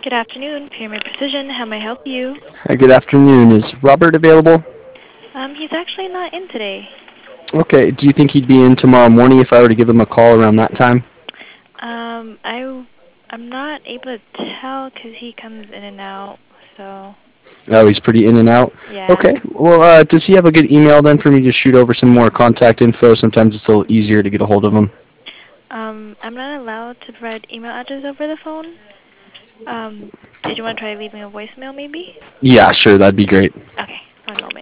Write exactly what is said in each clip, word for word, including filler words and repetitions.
Good afternoon, Pyramid Precision. How may I help you? Hi, good afternoon. Is Robert available? Um, he's actually not in today. Okay. Do you think he'd be in tomorrow morning if I were to give him a call around that time? Um, I, I'm not able to tell because he comes in and out, so, Oh, he's pretty in and out? yeah. Okay. Well, uh, does he have a good email then for me to shoot over some more contact info? Sometimes it's a little easier to get a hold of him. Um, I'm not allowed to provide email address over the phone. Um, did you want to try leaving a voicemail maybe? Yeah, sure. That'd be great. Okay, one moment.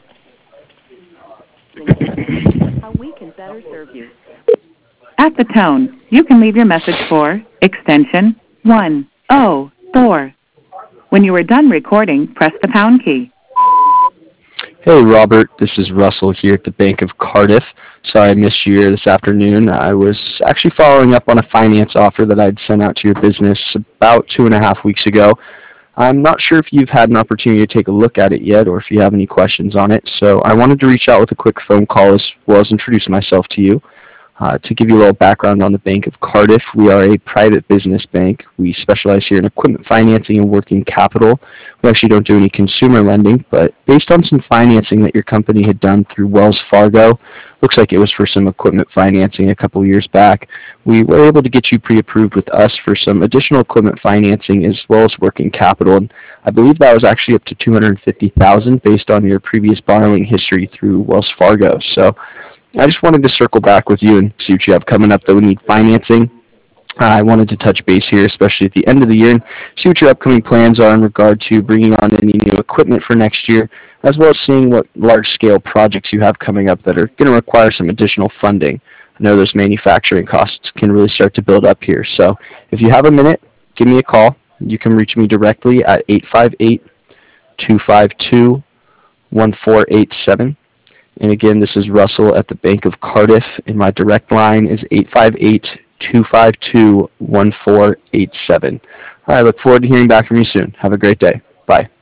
How we can better serve you. At the tone, you can leave your message for extension one oh four. When you are done recording, press the pound key. Hey, Robert. This is Russell here at the Bank of Cardiff. Sorry I missed you here this afternoon. I was actually following up on a finance offer that I'd sent out to your business about two and a half weeks ago. I'm not sure if you've had an opportunity to take a look at it yet or if you have any questions on it, so I wanted to reach out with a quick phone call as well as introduce myself to you. Uh, to give you a little background on the Bank of Cardiff, we are a private business bank. We specialize here in equipment financing and working capital. We actually don't do any consumer lending, but based on some financing that your company had done through Wells Fargo, looks like it was for some equipment financing a couple years back, we were able to get you pre-approved with us for some additional equipment financing as well as working capital. And I believe that was actually up to two hundred fifty thousand dollars based on your previous borrowing history through Wells Fargo. So I just wanted to circle back with you and see what you have coming up that would need financing. Uh, I wanted to touch base here, especially at the end of the year, and see what your upcoming plans are in regard to bringing on any new equipment for next year, as well as seeing what large-scale projects you have coming up that are going to require some additional funding. I know those manufacturing costs can really start to build up here. So if you have a minute, give me a call. You can reach me directly at eight five eight, two five two, one four eight seven. And again, this is Russell at the Bank of Cardiff, and my direct line is eight five eight, two five two, one four eight seven. I look forward to hearing back from you soon. Have a great day. Bye.